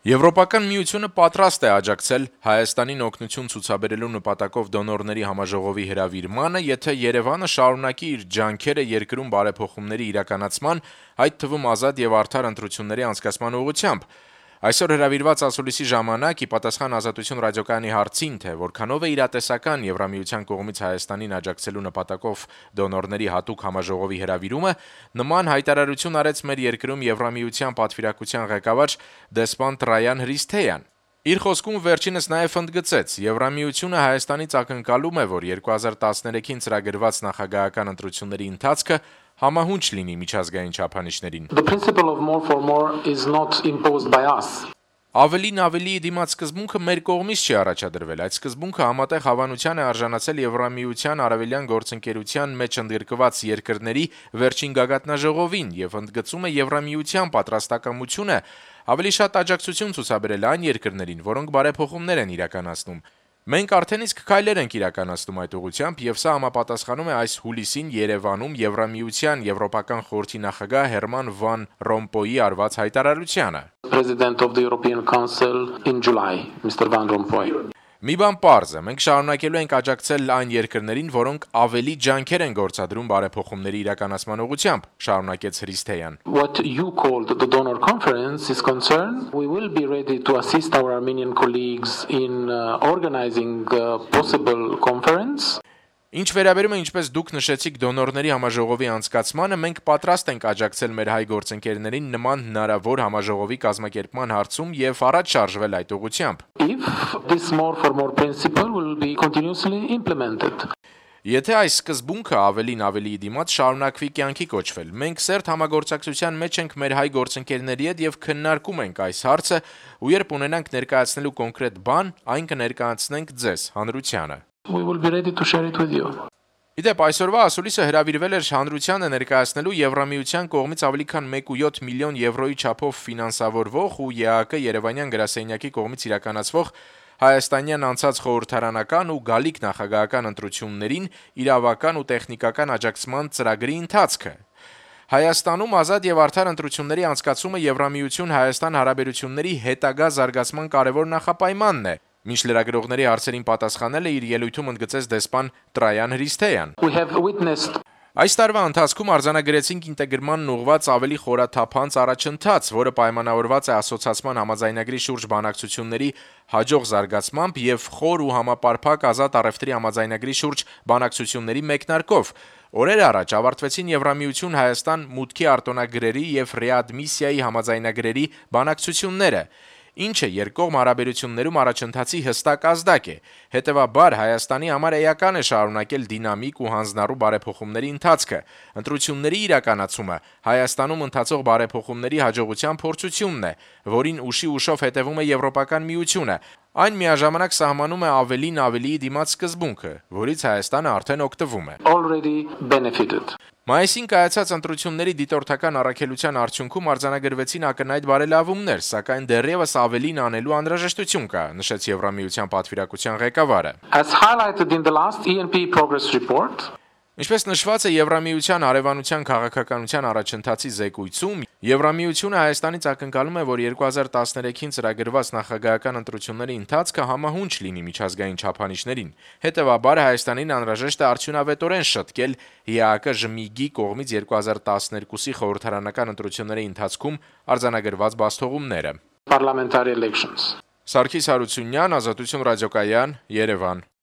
Եվրոպական միությունը պատրաստ է աջակցել Հայաստանին օգնություն ցուցաբերելու նպատակով դոնորների համաժողովի հրավիրմանը, եթե Երևանը շարունակի իր ջանքերը երկրում բարեփոխումների իրականացման, այդ թվում ազատ եւ արդար ընտրությունների անցկացման ուղղությամբ։ Այսօր հրավիրված ասուլիսի ժամանակ ի պատասխան Ազատություն ռադիոկայանի հարցին, թե որքանով է իրատեսական Եվրամիության կողմից Հայաստանին աջակցելու նպատակով դոնորների հատուկ համաժողովի հրավիրումը, նման հայտարարություն արեց մեր երկրում Եվրամիության պատվիրակության ղեկավար դեսպան Տրայան Հրիսթեյան։ Իր խոսքում վերջինս նաև ընդգծեց. Եվրամիությունը Հայաստանից ակնկալում է, որ 2013-ին ծրագրված նախագահական ընտրությունների ընթացքը համահունչ լինի միջազգային չափանիշներին։ The principle of more for more is not imposed by us. Ավելին ավելիի դիմաց սկզբունքը մեր կողմից չի առաջադրվել, այդ սկզբունքը համատեղ հավանության է արժանացել Եվրամիության արևելյան գործընկերության մեջ ընդգրկված երկրների վերջին գագաթնաժողովին եւ ընդգծում է Եվրամիության պատրաստակամությունը ավելի շատ աջակցություն ցուցաբերել այն երկրներին, որոնք բարեփոխումներ են իրականացնում։ Մենք արդեն իսկ քայլեր ենք իրականացնում այդ ուղղությամբ եւ սա համապատասխանում է այս հուլիսին Երևանում Եվրամիության Եվրոպական խորհրդի նախագահ Հերման Վան Ռոմպոյի արված հայտարարությանը։ President of the European Council in July, Mr. Van Rompuy. Մի բան պարզ է, մենք շարունակելու ենք աջակցել այն երկրներին, որոնք ավելի ջանքեր են գործադրում բարեփոխումների իրականացման ուղղությամբ, շարունակեց Հրիսթեյան։ What you called the donor conference is concerned. We will be ready to assist our Armenian colleagues in organizing a possible conference. Ինչ վերաբերում է, ինչպես դուք նշեցիք, դոնորների համաժողովի անցկացմանը, մենք պատրաստ ենք աջակցել մեր հայ գործընկերներին նման հնարավոր համաժողովի կազմակերպման հարցում եւ առաջ շարժվել այդ ուղղությամբ։ If this more for more principle will be continuously implemented. Եթե այս սկզբունքը ավելին ավելիի դիմաց շարունակվի կյանքի կոչվել, մենք սերտ համագործակցության մեջ ենք մեր հայ գործընկերների հետ եւ քննարկում ենք այս հարցը, ու երբ ունենանք ներկայացնելու կոնկրետ բան, այն կներկայացնենք ձեզ, հանրությանը։ We will be ready to share it with you. Իդեպ այսօրվա ասուլիսը հրավիրվել էր հանրությանը ներկայացնելու Եվրամիության կողմից ավելի քան 1.7 միլիոն եվրոյի չափով ֆինանսավորվող ու ԵԱԿ Երևանյան գրասենյակի կողմից իրականացվող հայաստանյան անցած խորհրդարանական ու գալիք նախագահական ընտրություններին իրավական ու տեխնիկական աջակցման ծրագրի ընթացքը։ Հայաստանում ազատ եւ արդար ընտրությունների անցկացումը Եվրամիություն-Հայաստան հարաբերությունների հետագա զարգացման կարևոր նախապայմանն է։ Մինչ լրագրողների հարցերին պատասխանել է իր ելույթում ընդգծեց դեսպան Տրայան Հրիսթեյան։ We have witnessed Այս տարվա ընթացքում արձանագրեցինք ինտեգրմանն ուղղված ավելի խորաթափանց առաջընթաց, որը պայմանավորված է ասոցիացման համաձայնագրի շուրջ բանակցությունների հաջող զարգացմամբ եւ խոր ու համապարփակ ազատ առևտրի համաձայնագրի շուրջ բանակցությունների մեկնարկով։ Օրեր առաջ ավարտվեցին Եվրամիություն-Հայաստան մուտքի արտոնագրերի եւ ռեադմիսիայի համաձայնագրերի բանակցությունները, ինչը երկկողմ հարաբերություններում առաջընթացի հստակ ազդակ է։ Հետևաբար Հայաստանի համար էական է շարունակել դինամիկ ու հանձնառու բարեփոխումների ընթացքը։ Ընտրությունների իրականացումը Հայաստանում ընթացող բարեփոխումների հաջողության փորձությունն է, որին ուշով հետևում է Եվրոպական միությունը։ Այն միաժամանակ սահմանում է ավելին ավելիի դիմաց սկզբունքը, որից Հայաստանը արդեն օգտվում է։ already benefited. Մայիսին կայացած ընտրությունների դիտորդական առաքելության արդյունքում արձանագրվեցին ակնհայտ բարելավումներ, սակայն դեռևս ավելին անելու անհրաժեշտություն կա, նշեց Եվրամիության պատվիրակության ղեկավարը։ As highlighted in the last ENP progress report, Ինչպես նշված է Եվրամիության հարևանության քաղաքականության առաջընթացի զեկույցում, Եվրամիությունը Հայաստանից ակնկալում է, որ 2013-ին ծրագրված նախագահական ընտրությունների ընթացքը համահունչ լինի միջազգային չափանիշներին։ Հետևաբար Հայաստանին անհրաժեշտ է արդյունավետորեն շտկել ԵԱԿ ԺՄԻԳ-ի կողմից 2012-ի խորհրդարանական ընտրությունների ընթացքում արձանագրված բացթողումները։ parliamentary elections. Սարգիս Հարությունյան, Ազատություն ռադիոկայան, Երևան։